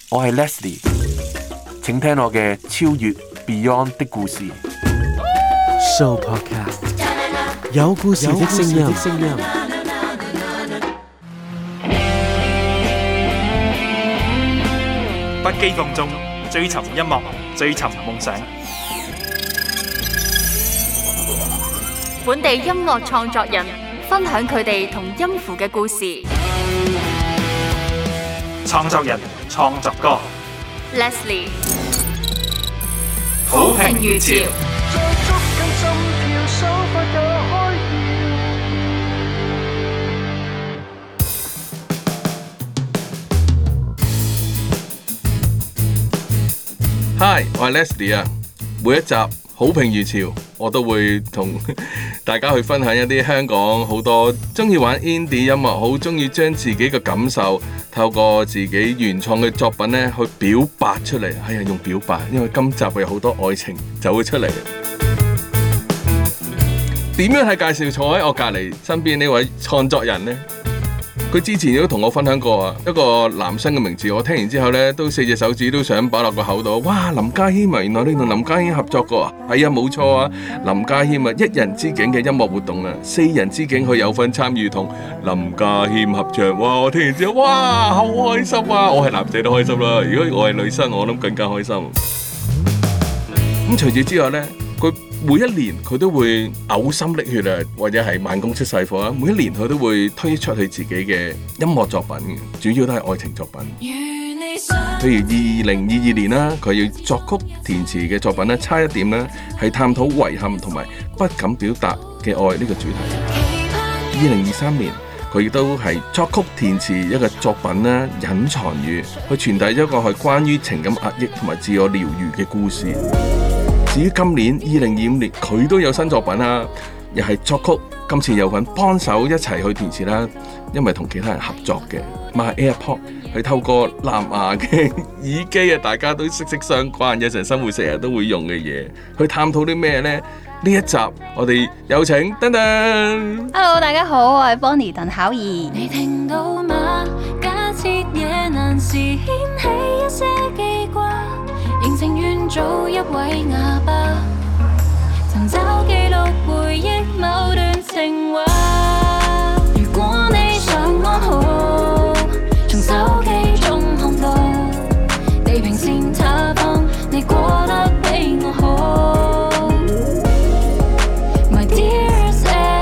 我係 Leslie，請聽我嘅超越 Beyond 的故事。 Show Podcast 有故事的聲音。 不羈放縱，追尋音樂，追尋夢想。 本地音樂創作人分享佢哋同音符嘅故事。 創作人創作歌 Leslie 好評如潮。 Hi， 我係 Leslie 啊。每一集好評如潮，我都會同大家去分享一啲香港好多中意玩 indie 音樂，好中意將自己嘅感受透過自己原創嘅作品咧去表白出嚟。係啊，用表白，因為今集有好多愛情就會出嚟。點樣係介紹坐喺我隔離身邊呢位創作人呢？佢之前都同我分享過啊，一個男生嘅名字，我聽完之後咧，都4隻手指都想擺落個口度。哇，林家謙啊，原來你同林家謙合作過啊？係啊，冇錯啊，林家謙啊，一人之境嘅音樂活動啊，4人之境佢有份參與同林家謙合唱。哇，我聽完之後，哇，好開心啊！我係男仔都開心啦，如果我係女生，我諗更加開心。咁除此之外咧，佢每一年佢都會嘔心瀝血啊，或者係慢工出細貨啊。每一年佢都會推出佢自己嘅音樂作品嘅，主要都係愛情作品。譬如2022年啦，佢要作曲填詞嘅作品咧，差一點咧係探討遺憾同埋不敢表達嘅愛呢個主題。2023年佢亦都係作曲填詞一個作品咧，隱藏語，去傳遞一個係關於情感壓抑同埋自我療愈嘅故事。至於今年2025年，佢都有新作品啦，又係作曲，今次有份幫手一齊去填詞啦，因為同其他人合作嘅。My AirPod 係透過藍牙嘅耳機啊，大家都息息相關，日常生活成日都會用嘅嘢，去探討啲咩呢？呢一集我哋有請噔噔。 Hello， 大家好，我係 Bonnie 鄧巧儀。 你聽到嗎？假設夜難時掀起一些記掛，仍情願做一位啞巴，尋找記錄回憶某段情話。如果你想安好，從手機中看到地平線塌方，你過得比我好。My dearest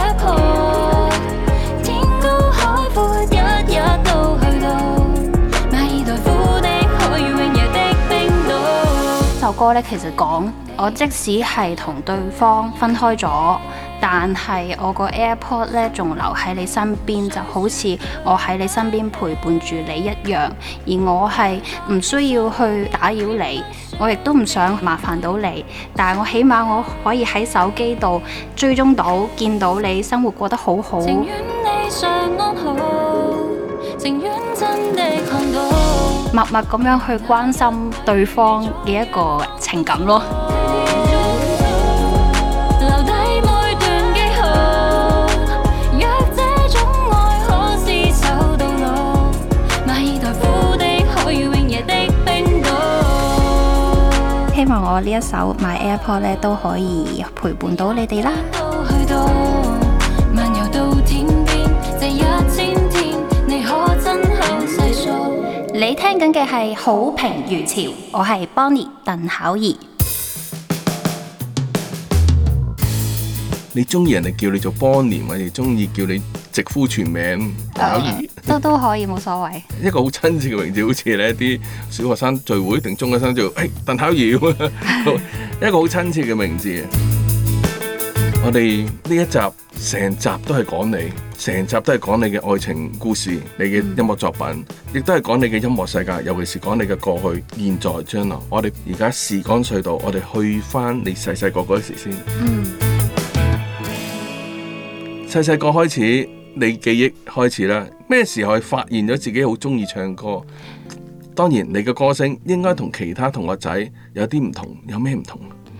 Apple， 天高海闊，日日都去到，馬爾代夫的海與永夜的冰島。 首歌咧其實講我即使係同對方分開咗，但係我個 AirPod 咧仲留喺你身邊，就好似我喺你身邊陪伴住你一樣。而我係唔需要去打擾你，我亦都唔想麻煩到你，但係我起碼我可以喺手機度追蹤到，見到你生活過得好好。 情願你常安好，情願真的看到， 默默咁樣去關心對方嘅一個情感咯。 留低每段記號，若這種愛可廝守到老，馬爾代夫的海與永夜的冰島。 希望我呢一首 My AirPod 咧都可以陪伴到你哋啦。 都去到漫遊到天邊，這1000天你可真好細數。 你聽緊嘅係好評如潮，我係 Bonnie 鄧巧儀。 你中意人哋叫你做 Bonnie， 或者中意叫你直呼全名巧儀， 都可以冇所謂。 一個好親切嘅名字，好似咧啲小學生聚會定中學生就鄧巧儀咁啊，一個好親切嘅名字。我哋呢一集成集都係講你，成集都係講你嘅愛情故事，你嘅音樂作品，亦都係講你嘅音樂世界，尤其是講你嘅過去、現在、將來。我哋而家時光隧道，我哋去翻你細細個嗰時先。細細個開始，你記憶開始啦。咩時候發現咗自己好中意唱歌？當然，你嘅歌聲應該同其他同學仔有啲唔同，有咩唔同？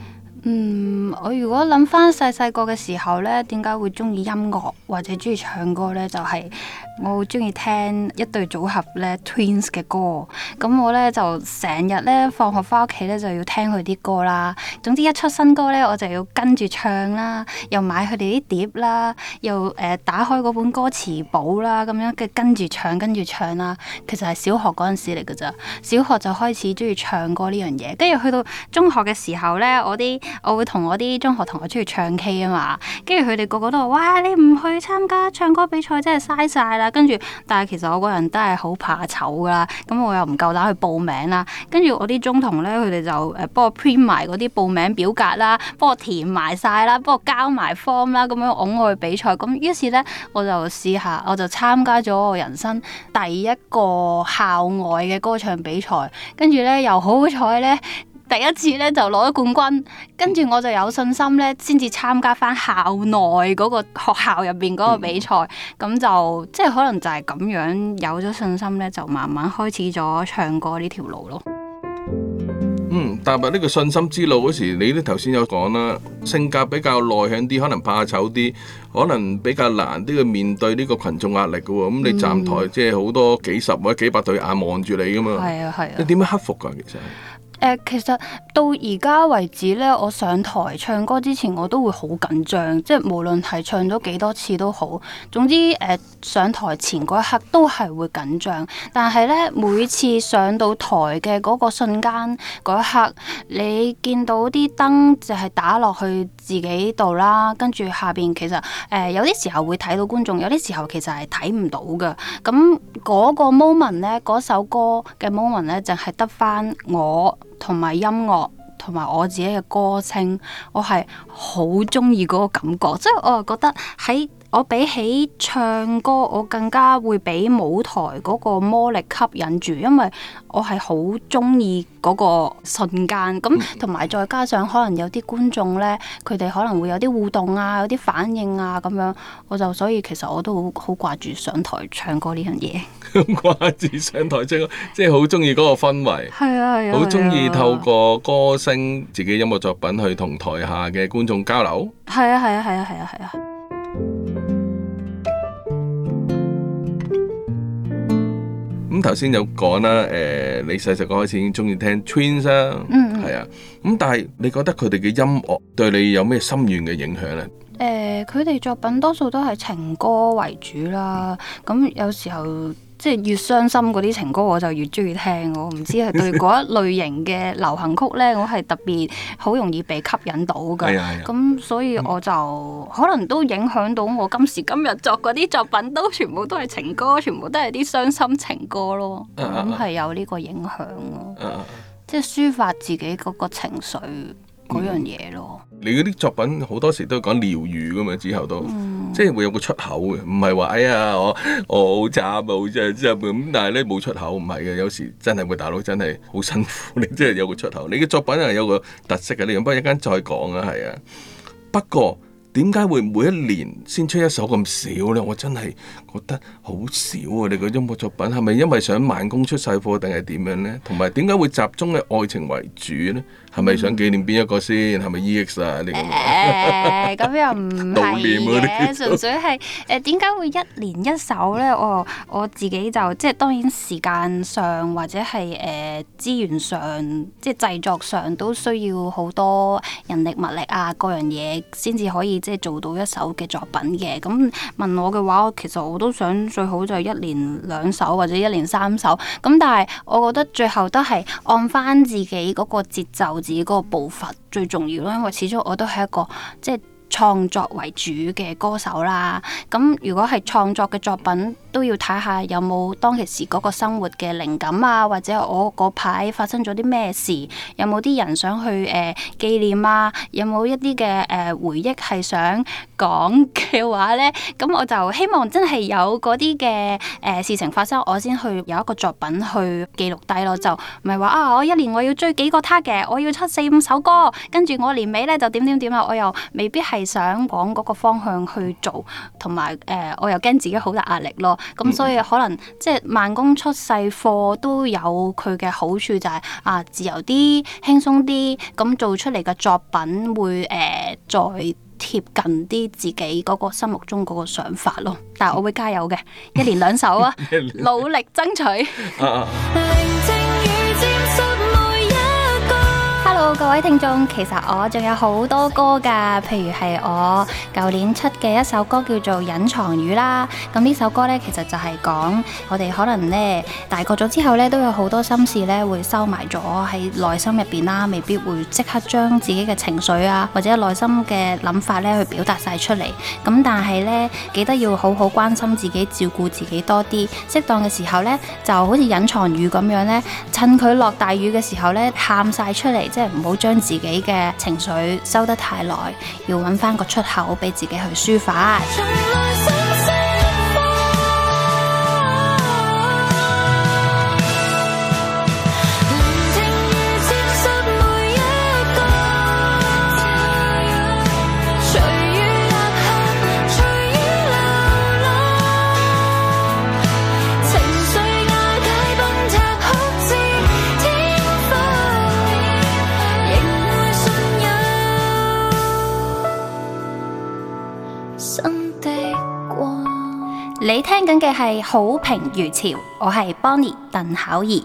我如果諗翻細細個嘅時候呢，點解會中意音樂或者中意唱歌呢？就係我好中意聽一對組合呢 Twins 嘅歌，咁我呢，就成日呢放學翻屋企呢就要聽佢啲歌啦。總之一出新歌呢，我就要跟住唱啦，又買佢哋啲碟啦，又打開嗰本歌詞簿啦，咁樣跟住唱啦。其實係小學嗰陣時嚟㗎咋，小學就開始中意唱歌呢樣嘢，跟住去到中學嘅時候呢，我會同我啲中學同學出去唱 K 啊嘛，跟住佢哋個個都話：哇，你唔去參加唱歌比賽真係嘥晒啦！跟住，但係其實我個人都係好怕醜噶啦，咁我又唔夠膽去報名啦。跟住我啲中同咧，佢哋就幫我 print 埋嗰啲報名表格啦，幫我填埋晒啦，幫我交埋 form 啦，咁樣擁我去比賽。咁於是咧，我就試下，我就參加咗我人生第一個校外嘅歌唱比賽，跟住咧又好彩咧。第一次咧就攞咗冠軍，跟住我就有信心咧，先至參加翻校內嗰個學校入邊嗰個比賽，咁就即係可能就係咁樣有咗信心咧，就慢慢開始咗唱歌呢條路咯。 踏入呢個信心之路嗰時，你都頭先有講啦，性格比較內向啲，可能怕醜啲，可能比較難啲去面對呢個群眾壓力嘅喎。咁你站台即係好多幾十或者幾百對眼望住你噶嘛。係啊。你點樣克服㗎？ 其實到而家為止咧，我上台唱歌之前，我都會好緊張，即係無論係唱咗幾多次都好。總之上台前嗰一刻都係會緊張，但係咧每次上到台嘅嗰個瞬間嗰一刻，你見到啲燈就係打落去自己度啦，跟住下邊其實有啲時候會睇到觀眾，有啲時候其實係睇唔到㗎。咁嗰個 moment 咧，嗰首歌嘅 moment 咧，淨係得返我同埋音樂同埋我自己嘅歌聲，我係好中意嗰個感覺，即係我係覺得我比起唱歌，我更加會俾舞台嗰個魔力吸引住，因為我係好中意嗰個瞬間。咁同埋再加上可能有啲觀眾呢，佢哋可能會有啲互動啊，有啲反應啊咁樣，所以其實我都好掛住上台唱歌呢樣嘢。 掛住上台唱歌，即係好中意嗰個氛圍。係啊，好中意透過歌聲、自己音樂作品去同台下嘅觀眾交流。係啊。咁頭先有講啦，你細細個開始已經中意聽 Twins 啦，係啊。咁但係你覺得佢哋嘅音樂對你有咩深遠嘅影響咧？ 佢哋作品多數都係情歌為主啦。咁有時候即係越傷心嗰啲情歌，我就越中意聽。我唔知係對嗰一類型嘅流行曲咧，我係特別好容易被吸引到㗎。咁所以我就可能都影響到我今時今日作嗰啲作品，都全部都係情歌，全部都係啲傷心情歌咯。咁係有呢個影響咯，即係抒發自己嗰個情緒嗰樣嘢咯。 你嗰啲作品好多時都講療愈噶嘛，之後都即係會有個出口嘅，唔係話哎呀我好慘啊，好真係咁。但係咧冇出口唔係嘅，有時真係會大佬真係好辛苦，你真係有個出口。你嘅作品係有個特色嘅，你不過一陣再講啊，係啊。不過點解會每一年先出一首咁少呢？我真係覺得好少啊！你個音樂作品係咪因為想慢工出細貨定係點樣呢？同埋點解會集中喺愛情為主呢？係咪想紀念邊一個先？係咪 EX 啊？呢個咁又唔係嘅，純粹係點解會一年一首呢？我自己就即係當然時間上或者係資源上，即係製作上都需要好多人力物力啊，各樣嘢先至可以即係做到一首嘅作品嘅。咁問我嘅話，其實我都想最好就係一年2首或者一年3首。咁但係我覺得最後都係按翻自己嗰個節奏，自己嗰個步伐最重要咯，因為始終我都係一個即係創作為主嘅歌手啦。咁如果係創作嘅作品，都要睇下有冇當其時嗰個生活嘅靈感啊，或者我嗰排發生咗啲咩事，有冇啲人想去紀念啊，有冇一啲嘅回憶係想講嘅話呢？咁我就希望真係有嗰啲嘅事情發生，我先去有一個作品去記錄低咯，就唔係話我一年我要追幾個 target，我要出4-5首歌，跟住我年尾呢就點啊，我又未必係係想往嗰個方向去做，同埋我又驚自己好大壓力咯。咁所以可能即係慢工出細貨都有佢嘅好處，就係自由啲、輕鬆啲，咁做出嚟嘅作品會再貼近啲自己嗰個心目中嗰個想法咯。但係我會加油嘅，1年2首啊，努力爭取。Hello， 各位聽眾，其實我仲有好多歌㗎，譬如係我舊年出嘅一首歌叫做《隱藏語》啦。咁呢首歌呢，其實就係講我哋可能呢大個咗之後呢，都有好多心事呢會收埋咗喺內心入邊啦，未必會即刻將自己嘅情緒啊或者內心嘅諗法呢去表達晒出嚟。咁但係呢，記得要好好關心自己，照顧自己多啲。適當嘅時候呢，就好似隱藏語咁樣呢，趁佢落大雨嘅時候呢，喊晒出嚟，即係唔好將自己嘅情緒收得太耐，要揾翻個出口俾自己去抒發。你聽緊嘅係好評如潮，我係 Bonnie 鄧巧儀。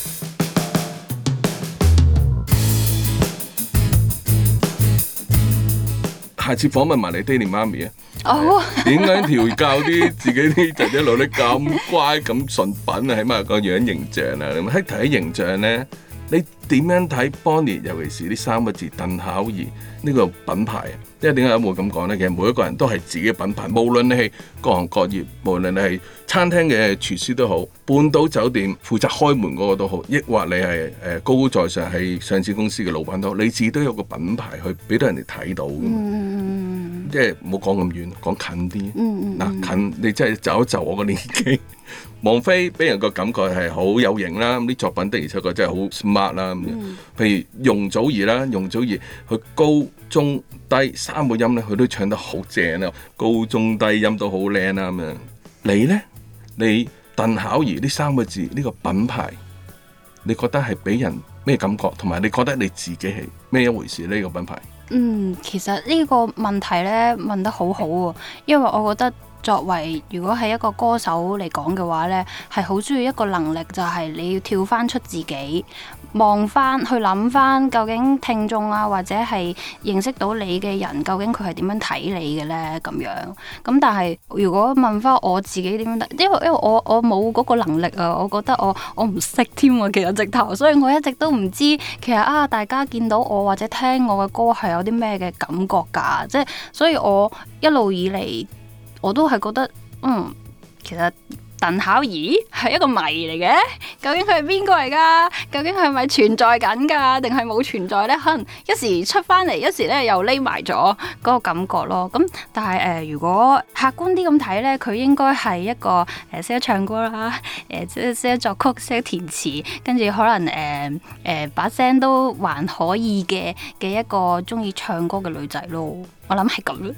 下次訪問埋你爹哋媽咪啊！ 哦， 點解調教啲自己啲仔仔女女咁乖咁順品啊？起碼個樣形象啊！咁喺睇形象咧，你點樣睇 Bonnie？ 尤其是呢3個字鄧巧儀呢個品牌啊？因為點解我會咁講呢？其實每一個人都係自己嘅品牌，無論你係各行各業，無論你係餐廳嘅廚師都好，半島酒店負責開門嗰個都好，抑或你係高高在上係上市公司嘅老闆都好，你自己都有個品牌去俾到人哋睇到嘅。即係唔好講咁遠，講近啲。嗱，近你真係就一就我個年紀。王菲俾人個感覺係好有型啦，啲作品的而且確真係好 smart 啦。譬如容祖兒啦，容祖兒佢高中低3個音咧，佢都唱得好正啊，高中低音都好靚啦咁樣。你呢？你鄧巧儀呢3個字呢個品牌，你覺得係俾人咩感覺？同埋你覺得你自己係咩一回事呢個品牌？ 其實呢個問題呢問得好好喎，因為我覺得作為如果係一個歌手嚟講嘅話呢，係好需要一個能力，就係你要跳翻出自己，望翻去諗翻究竟聽眾啊或者係認識到你嘅人，究竟佢係點樣睇你嘅呢？咁樣。咁但係如果問翻我自己點樣睇，因為我冇嗰個能力啊，我覺得我唔識添啊，其實直頭，所以我一直都唔知其實大家見到我或者聽我嘅歌係有啲咩嘅感覺㗎，即係所以我一路以嚟我都係覺得其實鄧巧儀係一個謎嚟嘅，究竟佢係邊個嚟㗎？究竟佢係咪存在緊㗎？定係冇存在呢？可能一時出翻嚟，一時咧又匿埋咗嗰個感覺咯。咁但係如果客觀啲咁睇呢，佢應該係一個識得唱歌啦，識得作曲、識得填詞，跟住可能把聲都還可以嘅一個中意唱歌嘅女仔咯。我諗係咁咯。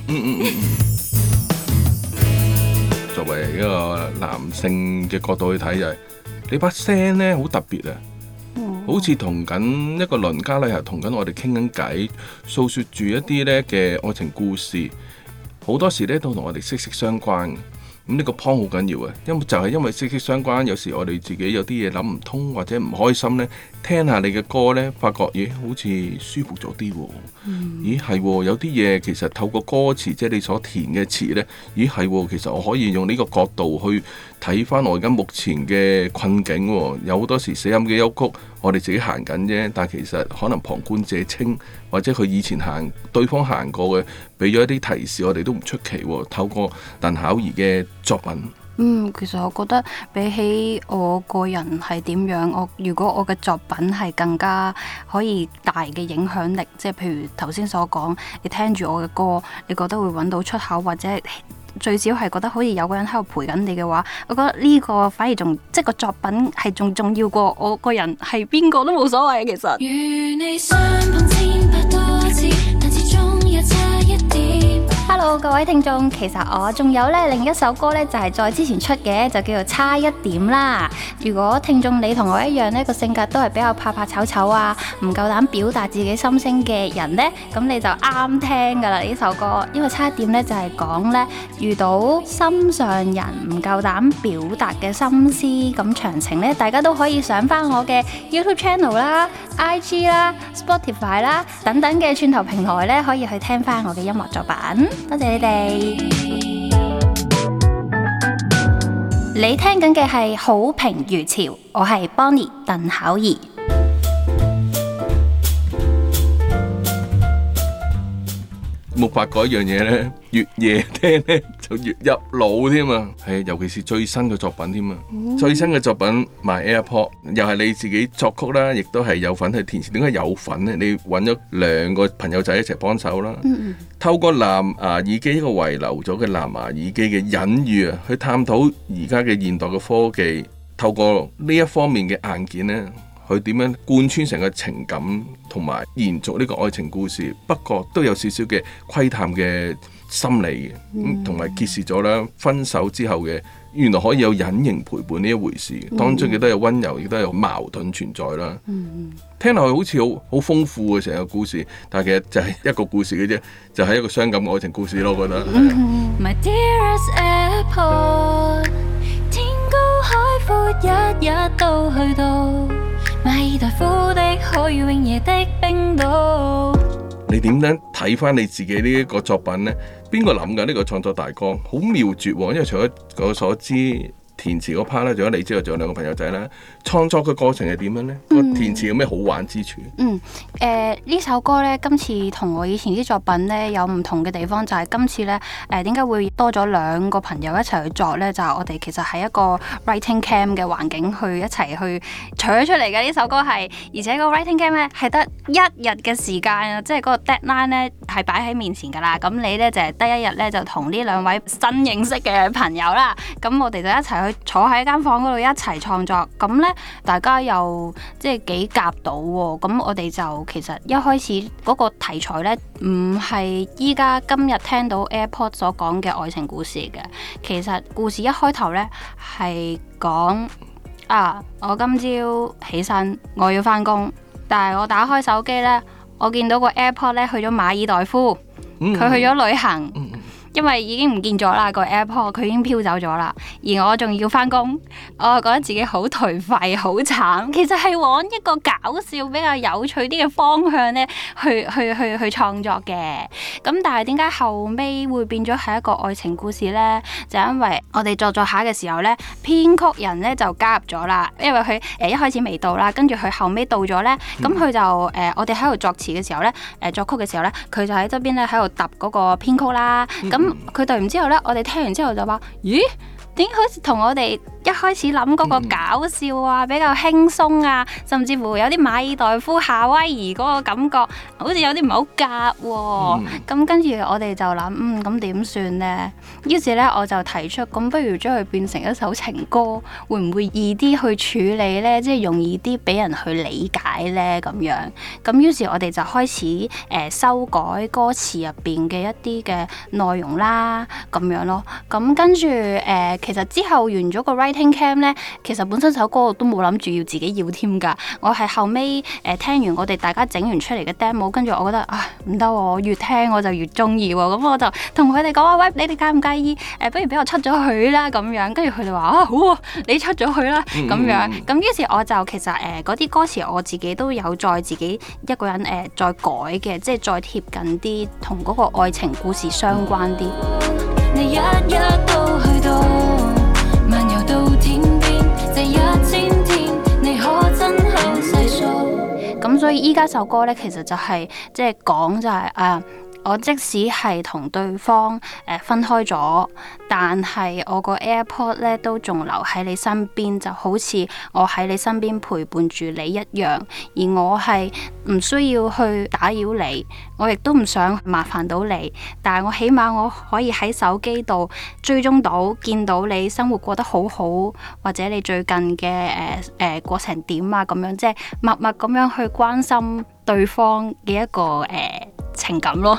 作為一個男性嘅角度去睇就係，你把聲咧好特別啊，好似同緊一個鄰家咧，係同緊我哋傾緊偈，訴說住一啲咧嘅愛情故事，好多時咧都同我哋息息相關嘅。咁呢個 point 好緊要嘅，因為息息相關，有時我哋自己有啲嘢諗唔通或者唔開心咧，聽下你嘅歌咧，發覺咦好似舒服咗啲喎，咦係喎，有啲嘢其實透過歌詞即係你所填嘅詞咧，咦係喎，其實我可以用呢個角度去睇翻我而家目前嘅困境喎。有好多時寫音嘅幽曲，我哋自己行緊啫，但係其實可能旁觀者清，或者佢以前對方行過嘅，俾咗一啲提示，我哋都唔出奇喎。透過鄧巧儀嘅作品， 其實我覺得比起我個人係點樣，如果我嘅作品係更加可以大嘅影響力，即係譬如頭先所講，你聽住我嘅歌，你覺得會揾到出口，或者最少係覺得好似有個人喺度陪緊你嘅話，我覺得呢個反而仲即係個作品係仲重要過我個人係邊個都冇所謂。其實。與你相碰千百多次，但始終有差一 Hello， 各位聽眾，其實我仲有咧另一首歌咧，就係再之前出嘅，就叫做差一點啦。如果聽眾你同我一樣呢個性格都係比較怕怕醜醜啊，唔夠膽表達自己心聲嘅人呢，咁你就啱聽噶啦呢首歌。因為差一點咧就係講咧遇到心上人唔夠膽表達嘅心思，咁詳情咧大家都可以上翻我嘅 YouTube channel 啦、IG 啦、Spotify 啦等等嘅串頭平台咧，可以去聽翻我嘅音樂作品。多謝你哋。你聽緊嘅係好評如潮，我係 Bonnie 鄧巧兒。 冇發覺一樣嘢咧，越夜聽咧就越入腦添啊！係，尤其是最新嘅作品添啊！最新嘅作品 My AirPod 又係你自己作曲啦，亦都係有份去填詞。點解有份呢？你揾咗2個朋友仔一齊幫手啦。透過藍牙耳機，一個遺留咗嘅藍牙耳機嘅隱喻啊，去探討而家嘅現代嘅科技，透過呢一方面嘅硬件呢，佢點樣貫穿成個情感同埋延續呢個愛情故事，不過都有少少嘅窺探嘅心理嘅，同埋揭示咗啦分手之後嘅原來可以有隱形陪伴呢一回事，當中亦都有溫柔，亦都有矛盾存在啦。聽落去好似好豐富嘅成個故事，但係其實就係一個故事嘅啫，就係一個傷感嘅愛情故事咯。我覺得。 My dearest airport， 天高海闊，日日都去到。馬爾代夫的海與永夜的冰島。 你點樣睇翻你自己呢一個作品呢？邊個諗㗎呢個創作大綱？好妙絕喎！因為除咗我所知填詞嗰 part 咧，除咗你之外，仲有2個朋友仔啦。創作嘅過程係點樣呢？個填詞有咩好玩之處？ 呢首歌呢，今次同我以前啲作品呢有唔同嘅地方，就係今次呢，點解會多咗2個朋友一齊去作呢？就係我哋其實係一個 writing camp 嘅環境去一齊去取咗出嚟嘅呢首歌係，而且個 writing camp 呢係得1日嘅時間啊，即係嗰個 deadline 呢係擺喺面前㗎啦。咁你呢就係得1日呢，就同呢2位新認識嘅朋友啦，咁我哋就一齊去坐喺間房嗰度一齊創作。咁呢，大家又即係幾夾到喎。咁我哋就其實一開始嗰個題材呢，唔係依家今日聽到 AirPod 所講嘅愛情故事嘅。其實故事一開頭呢，係講我今朝起身我要返工，但係我打開手機呢，我見到個 AirPod 呢去咗馬爾代夫，佢去咗旅行。因為已經唔見咗啦個 AirPod， 佢已經飄走咗啦，而我仲要返工，我覺得自己好頹廢，好慘。其實係往一個搞笑、比較有趣啲嘅方向咧，去創作嘅。咁但係點解後尾會變咗係一個愛情故事呢？就因為我哋作下嘅時候呢，編曲人呢就加入咗啦。因為佢一開始未到啦，跟住佢後尾到咗呢。咁佢就我哋喺度作詞嘅時候呢，作曲嘅時候呢，佢就喺側邊咧喺度揼嗰個編曲啦。咁佢對完之後呢，我哋聽完之後就話：咦，點好似同我哋一開始諗嗰個搞笑啊，比較輕鬆啊，甚至乎有啲馬爾代夫、夏威夷嗰個感覺，好似有啲唔係好夾喎。咁跟住我哋就諗，咁點算呢？於是呢，我就提出，咁不如將佢變成一首情歌，會唔會易啲去處理呢？即係容易啲俾人去理解呢？咁樣。咁於是我哋就開始修改歌詞入邊嘅一啲嘅內容啦，咁樣咯。咁跟住其實之後完咗個 writing camp 咧，其實本身首歌我都冇諗住要自己要添㗎。我係後尾聽完我哋大家整完出嚟嘅 demo， 跟住我覺得唔得喎，我越聽我就越中意喎。咁我就同佢哋講話，喂，你哋介唔介意？不如俾我出咗佢啦咁樣。跟住佢哋話好啊，你出咗佢啦咁樣。咁於是我就其實嗰啲歌詞我自己都有再自己一個人再改嘅，即係再貼近啲同嗰個愛情故事相關啲。 你日日都去到漫遊到天邊，這1000天你可真好細數。 咁所以依家首歌咧，其實就係即係講就係我即使係同對方分開咗，但係我個 AirPod 咧都仲留喺你身邊，就好似我喺你身邊陪伴住你一樣。而我係唔需要去打擾你，我亦都唔想麻煩到你，但係我起碼我可以喺手機度追蹤到，見到你生活過得好好，或者你最近嘅過程點啊咁樣，即係默默咁樣去關心對方嘅一個情感咯。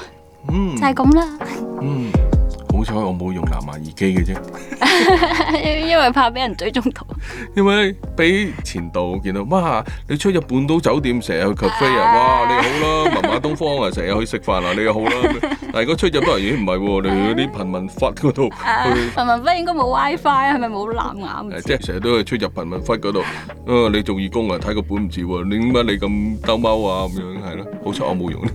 就係咁啦。 好彩我冇用藍牙耳機嘅啫， 因為怕俾人追蹤到。 因為俾前度見到，哇！你出入半島酒店成日去 cafe 啊，哇！你好啦，文馬東方啊，成日去食飯啊，你又好啦。但係如果出入都係，咦唔係喎，你去嗰啲貧民窟嗰度， 貧民窟應該冇 WiFi，係咪冇藍牙？ 即係成日都去出入貧民窟嗰度。你做義工啊，睇個本唔似喎，你點解你咁兜踎啊？咁樣係咯，好彩我冇用。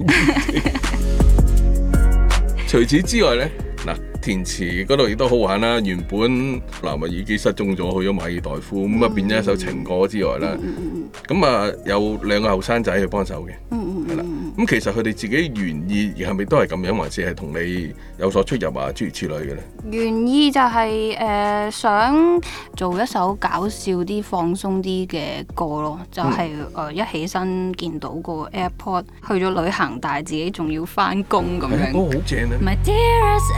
除此之外咧，嗱，填詞嗰度亦都好玩啦。原本藍牙耳機失蹤咗，去咗馬爾代夫，咁啊變咗一首情歌之外啦。咁啊有兩個後生仔去幫手嘅，係啦。咁其實佢哋自己原意係咪都係咁樣，還是係同你有所出入啊？諸如此類嘅咧？ 原意就係想做一首搞笑啲、放鬆啲嘅歌咯，就係一起身見到個 AirPod 去咗旅行，但係自己仲要返工咁樣。 好正啊 My dearest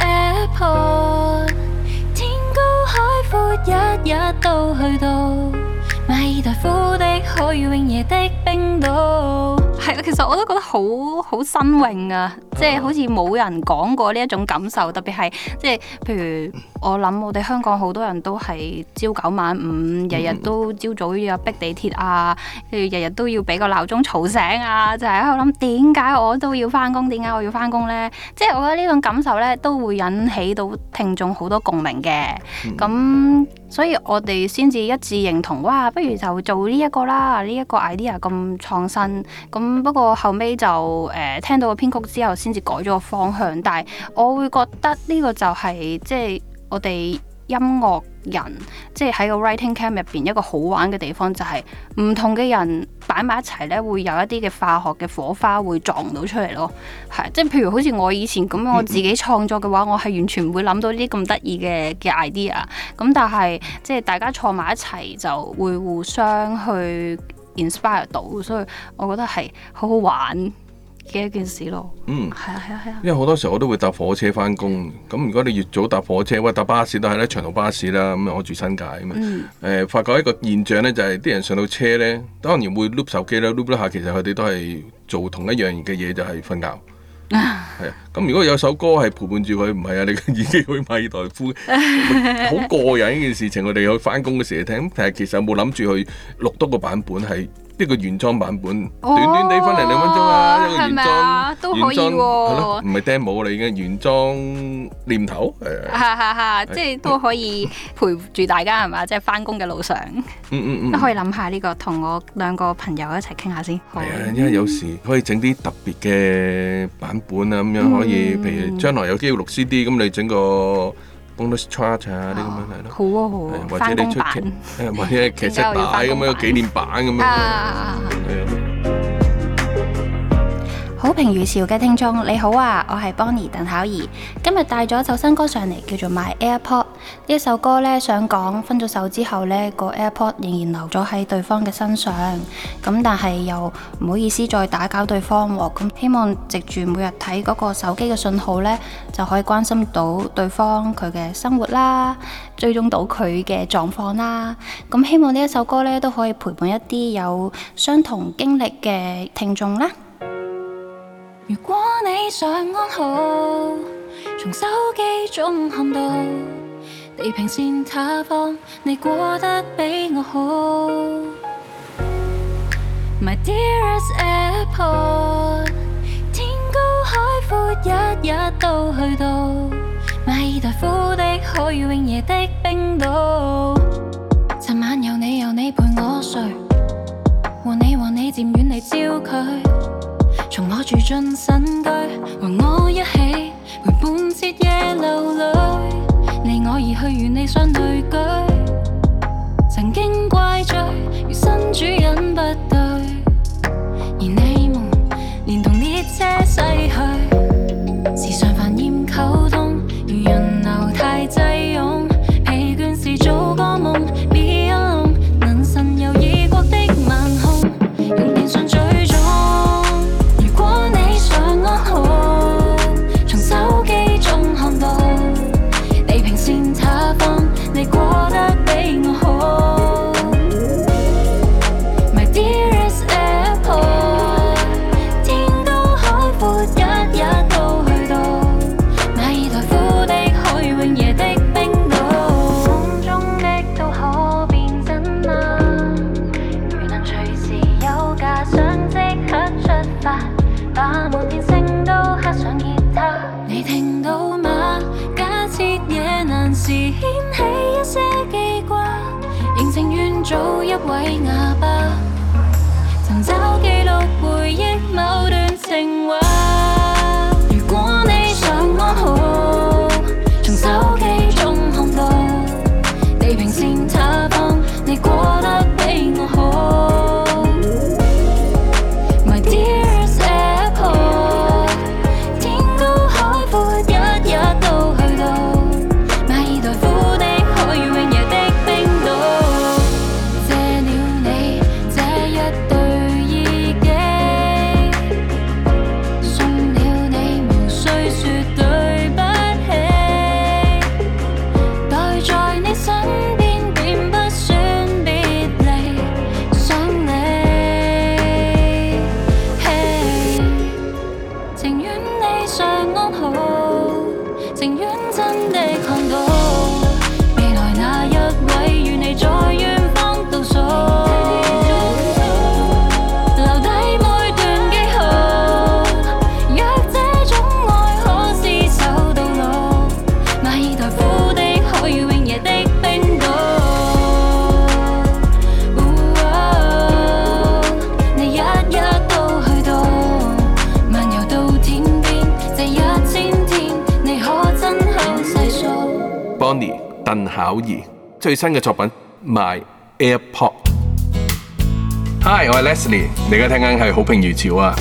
AirPod， 天高海闊，日日都去到馬爾代夫的海與永夜的冰島。 係啊，其實我都覺得好新穎啊，即係好似冇人講過呢一種感受，特別係即係譬如我諗我哋香港好多人都係朝九晚五，日日都朝早要逼地鐵啊，跟住日日都要俾個鬧鐘嘈醒啊，就係喺度諗點解我都要返工，點解我要返工呢？即係我覺得呢種感受呢，都會引起到聽眾好多共鳴嘅，咁所以我哋先至一致認同，哇！不如就做呢一個啦，呢一個 idea 咁創新，咁不過後尾就聽到個編曲之後，先至改咗個方向。但係我會覺得呢個就係即係我哋音樂人，即係喺個 writing camp 入邊一個好玩嘅地方，就係唔同嘅人擺埋一齊咧，會有一啲嘅化學嘅火花會撞到出嚟咯。係即係譬如好似我以前咁樣，我自己創作嘅話，我係完全唔會諗到呢啲咁得意嘅 idea。咁但係即係大家坐埋一齊就會互相去 inspire 到，所以我覺得係好好玩嘅一件事咯。係啊。 因為好多時候我都會搭火車返工，咁如果你越早搭火車，搭巴士都係咧，長途巴士啦。咁我住新界啊嘛，發覺一個現象咧，就係啲人上到車咧，當然會碌手機啦，碌一下，其實佢哋都係做同一樣嘅嘢，就係瞓覺。係啊，咁如果有首歌係陪伴住佢，唔係啊，你嘅耳機去馬爾代夫，好過癮呢件事情。我哋去返工嘅時候聽，但係其實有冇諗住去錄多個版本係？呢個原裝版本，短短地分零兩分鐘啊，一個原裝都可以喎，係咯，唔係 demo 嚟嘅，原裝念頭， 即係都可以陪住大家係嘛，即係返工嘅路上，都可以諗下呢個，同我兩個朋友一齊傾下先。 係啊，因為有時可以整啲特別嘅版本啊，咁樣可以，譬如將來有機會錄 CD，咁你整個bonus track 啊啲咁樣係咯， 好啊， 或者你出或者劇集帶咁樣紀念版咁樣， 好評如潮嘅聽眾你好啊，我係 Bonnie 鄧巧儀，今日帶咗首新歌上嚟，叫做 My AirPod。呢一首歌呢，想講分咗手之後呢，個 AirPod 仍然留咗喺對方嘅身上，咁但係又唔好意思再打攪對方喎，咁希望藉住每日睇嗰個手機嘅信號呢，就可以關心到對方佢嘅生活啦，追蹤到佢嘅狀況啦，咁希望呢一首歌呢，都可以陪伴一啲有相同經歷嘅聽眾啦。 如果你想安好，從手機中看到地平線塌方，你過得比我好。My dearest AirPod， 天高海闊，日日都去到馬爾代夫的海與永夜的冰島。昨晚有你陪我睡，和你漸遠離焦距，從我住進新居，和我一起陪伴徹夜流淚，離我而去如你相對居，曾經怪罪如新主人不對，而你們連同列車駛去，時常煩厭溝通，如人流太擠擁，疲倦時做個夢 Be alone， 能神遊異國的晚空，用電信追蹤。如果你想安好，從手機中看到地平線塌方，你過得比我好。My dear 法，把滿天星都刻上吉他。你聽到嗎？假設也難時掀起一些記掛，仍情願做一位啞巴，尋找記錄回憶某段情話。如果你想安好，從手機中看到地平線塌方，你過得比我好。My dearest airport， 天高海闊，日日都去到，馬爾代夫的海與永夜的冰島。借了你這一對耳機，送了你無需說對不起，待在你身邊便不算別離，想你。嘿，情願你尚安好，情願真的看到未來那一位與你在遠方倒數，留低每段記號。若這種愛可廝守到老，馬爾代夫的海與永夜的冰島。你日日都去到，漫遊到天邊，這1000天你可真肯細數。 Bonnie 鄧巧儀最新嘅作品 My Airport。Hi， 我係 Leslie， 你而家聽緊係好評如潮啊！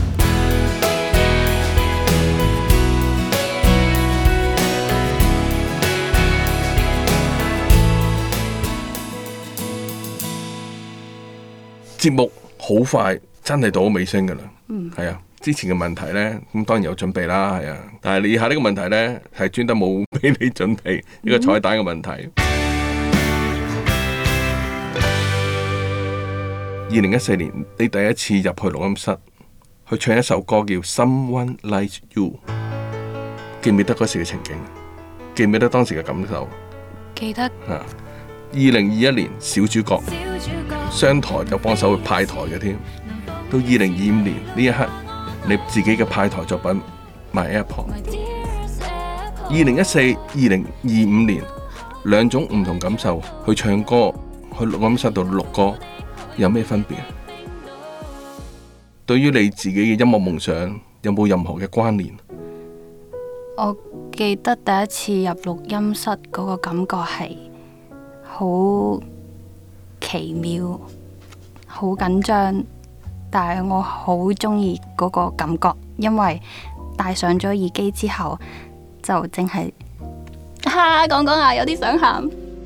節目好快真係到咗尾聲㗎啦，係啊！之前嘅問題呢，咁當然有準備啦，係啊，但係你以下呢個問題呢，係專登冇俾你準備呢個彩蛋嘅問題。2014年，你第一次入去錄音室，去唱一首歌叫《Someone Like You》，記唔記得嗰時嘅情景？記唔記得當時嘅感受？ 記得。 2021年小主角，商台有幫手去派台嘅添。到2025年呢一刻，你自己嘅派台作品 My Airport。2014、2025年兩種唔同感受，去唱歌，去錄音室度錄歌，有咩分別？對於你自己嘅音樂夢想，有冇任何嘅關聯？ 我記得第一次入錄音室嗰個感覺係好奇妙，好緊張，但係我好中意嗰個感覺，因為戴上咗耳機之後，就淨係講下有啲想喊，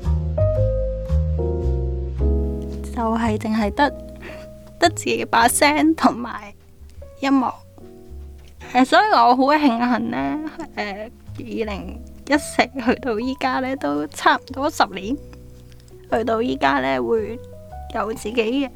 就係淨係得自己把聲同埋音樂，所以我好慶幸呢。2014去到依家呢，都差唔多10年。去到依家呢，會有自己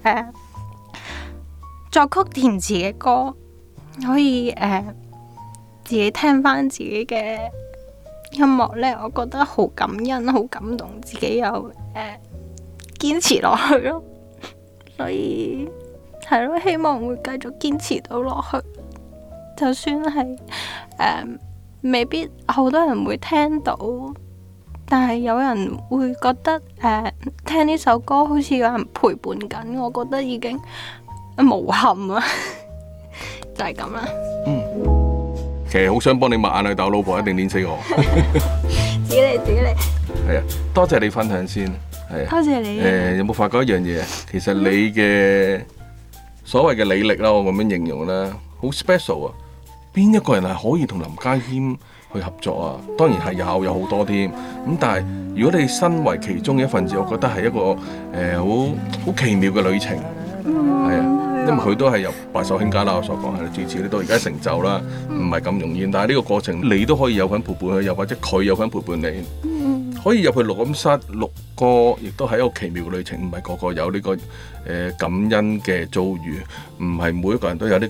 作曲填詞嘅歌，可以自己聽翻自己嘅音樂呢，我覺得好感恩，好感動，自己又堅持落去咯。所以係咯，希望會繼續堅持到落去，就算係未必好多人會聽到。但係有人會覺得聽呢首歌好似有人陪伴緊，我覺得已經無憾啦，就係咁啦。 其實好想幫你抹眼淚，但我老婆一定碾死我。 自己嚟。 係啊，多謝你分享先。係啊， 多謝你。 有冇發覺一樣嘢？其實你嘅所謂嘅履歷啦，我咁樣形容啦，好 special 啊！邊一個人係可以同林家謙去合作啊？當然係有好多添。咁但係如果你身為其中嘅一份子，我覺得係一個好奇妙嘅旅程。係啊，因為佢都係由白手興家啦，我所講係至少你到而家成就啦，唔係咁容易。但係呢個過程你都可以有份陪伴佢，又或者佢有份陪伴你。可以入去錄音室錄歌，亦都係一個奇妙嘅旅程。唔係個個有呢個感恩嘅遭遇，唔係每一個人都有呢個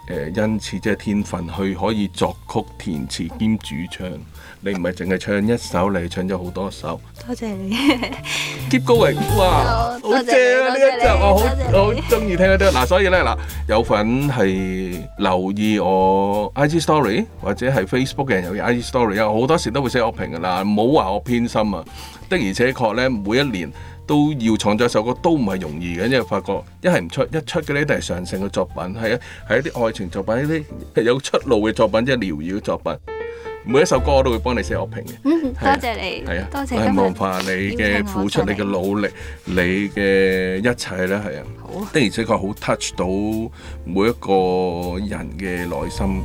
恩賜，即係天分去可以作曲填詞兼主唱。你唔係淨係唱一首，你唱咗好多首。 多謝你。 Keep going， 哇，好正啊！呢一集我好中意聽嗰啲嗱，所以咧嗱，有份係留意我 IG story 或者係 Facebook 嘅人有 IG story 啊，好多時都會寫惡評噶啦，唔好話我偏心啊。的而且確咧，每一年都要創作一首歌都唔係容易嘅，因為發覺一係唔出，一出嘅呢，一定係上乘嘅作品，係一啲愛情作品，一啲有出路嘅作品，即係療癒嘅作品。每一首歌我都會幫你寫樂評嘅。 多謝你， 係啊， 多謝。 我係望化你嘅付出，你嘅努力，你嘅一切咧，係啊，的而且確好 touch 到每一個人嘅內心。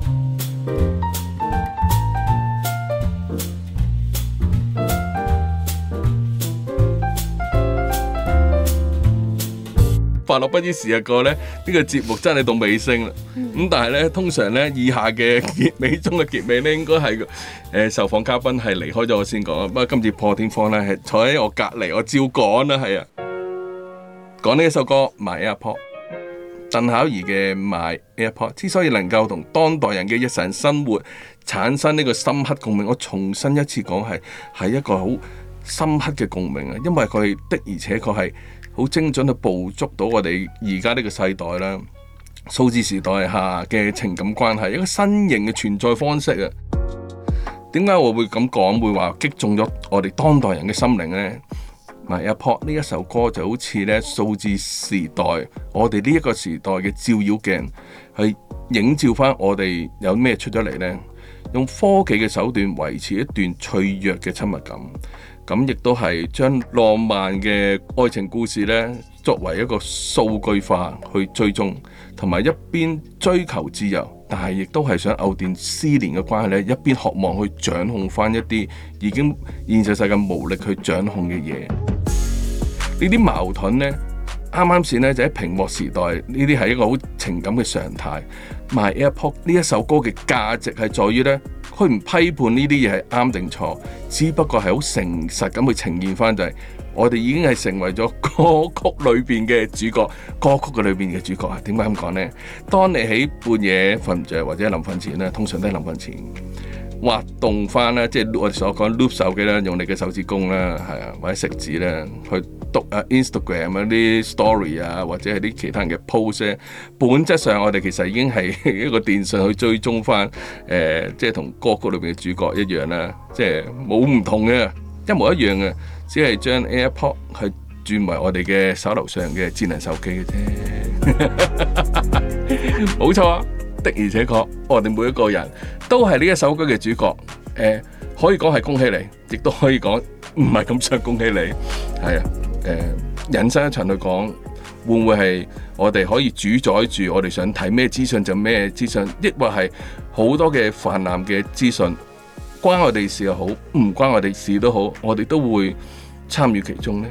快樂不知時日過咧，呢個節目真係到尾聲啦。咁但係咧，通常咧以下嘅結尾中嘅結尾咧，應該係受訪嘉賓係離開咗我先講。不過今次破天荒咧係坐喺我隔離，我照講啦，係啊，講呢一首歌《My AirPod》，鄧巧儀嘅《My AirPod》之所以能夠同當代人嘅日常生活產生呢個深刻共鳴，我重申一次講係一個好深刻嘅共鳴啊，因為佢的而且確係好精準地捕捉到我哋而家呢個世代啦，數字時代下嘅情感關係，一個新型嘅存在方式啊！點解我會咁講，會話擊中咗我哋當代人嘅心靈呢？ My AirPod 呢一首歌就好似咧數字時代，我哋呢一個時代嘅照妖鏡，係映照翻我哋有咩出咗嚟呢？用科技嘅手段維持一段脆弱嘅親密感。咁亦都係將浪漫嘅愛情故事呢，作為一個數據化去追蹤，同埋一邊追求自由，但係亦都係想藕斷絲連嘅關係呢，一邊渴望去掌控翻一啲已經現實世界無力去掌控嘅嘢。呢啲矛盾呢，啱啱先呢，就喺屏幕時代，呢啲係一個好情感嘅常態。My AirPod 呢一首歌嘅價值係在於呢，佢唔批判呢啲嘢係啱定錯，只不過係好誠實咁去呈現翻，就係我哋已經係成為咗歌曲裏邊嘅主角，歌曲嘅裏邊嘅主角啊！點解咁講呢？當你喺半夜瞓唔着或者臨瞓前咧，通常都係臨瞓前滑動翻咧，即係我哋所講 loop 手機啦，用你嘅手指公啦，係啊，或者食指咧去讀啊 Instagram 嗰啲 story 啊，或者係啲其他人嘅 post 咧，本質上我哋其實已經係一個電信去追蹤翻，即係同歌曲裏邊嘅主角一樣啦，即係冇唔同嘅，一模一樣嘅，只係將 AirPod 去轉為我哋嘅手頭上嘅智能手機嘅啫，冇錯啊！的而且確，我哋每一個人都係呢一首歌嘅主角。可以講係恭喜你，亦都可以講唔係咁想恭喜你。係啊，引申一層去講，會唔會係我哋可以主宰住我哋想睇咩資訊就咩資訊，抑或係好多嘅泛濫嘅資訊，關我哋事又好，唔關我哋事都好，我哋都會參與其中呢？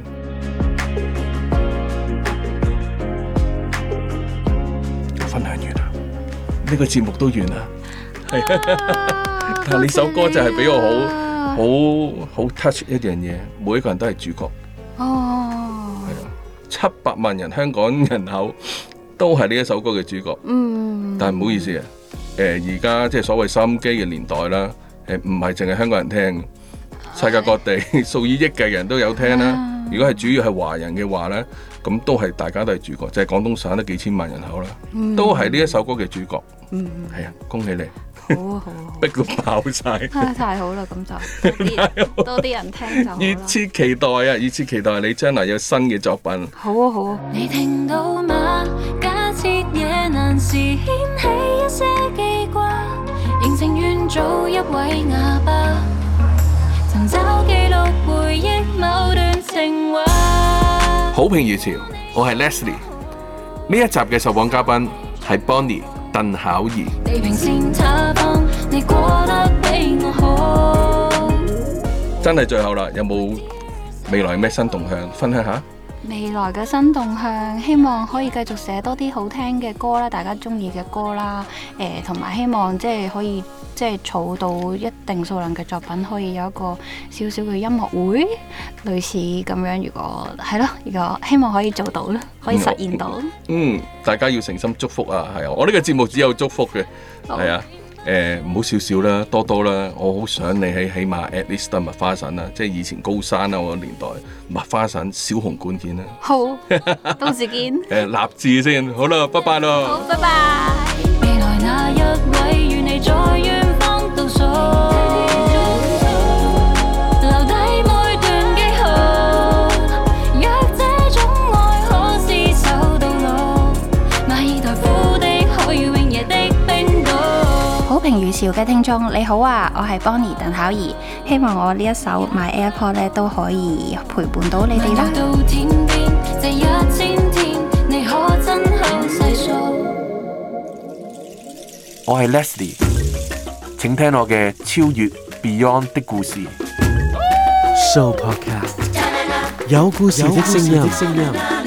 分享完啦，呢個節目都完啦，但係呢首歌就係俾我好 touch 一樣嘢，每一個人都係主角。哦，係啊，700萬人香港人口都係呢一首歌嘅主角。但係唔好意思啊，而家即係所謂收音機嘅年代啦，唔係淨係香港人聽，世界各地數以億計人都有聽啦。如果係主要係華人嘅話咧，咁都係大家都係主角，就係廣東省得幾千萬人口啦，都係呢一首歌嘅主角。係啊，恭喜你！ 好啊好啊， 逼到爆晒！ 太好啦，咁就多啲人聽就好啦。 熱切期待啊！熱切期待你將來有新嘅作品。 好啊好啊。 你聽到嗎？假設也難時掀起一些記掛，仍情願做一位啞巴，尋找記錄回憶某段情話。 好評如潮，我係 Leslie。呢一集嘅受訪嘉賓係 Bonnie 鄧巧儀。 地平線塌方，你過得比我好。 真係最後啦，有冇未來咩新動向分享下？ 未來嘅新動向，希望可以繼續寫多啲好聽嘅歌啦，大家中意嘅歌啦，同埋希望即係可以即係儲到一定數量嘅作品，可以有一個少少嘅音樂會，類似咁樣。如果係咯，如果希望可以做到啦，可以實現到。 大家要誠心祝福啊！係啊，我呢個節目只有祝福嘅，係啊。唔好少少啦，多多啦，我好想你起碼 at least 都麥花臣啦，即係以前高山啊，我個年代麥花臣小紅館見啦。 好，到時見。 立志先，好啦，拜拜咯。 好，拜拜。 未來那一位與你在遠方倒數，留低每段記號。若這種愛可廝守到老，馬爾代夫的海與永夜的冰島。 好評如潮嘅聽眾你好啊，我係 Bonnie 鄧巧兒，希望我呢一首 My AirPod 咧都可以陪伴到你哋啦。 到天邊這1000天，你可真向細數。 我係 Leslie，請聽我嘅超越 Beyond 的故事。 Show Podcast 有故事的聲音。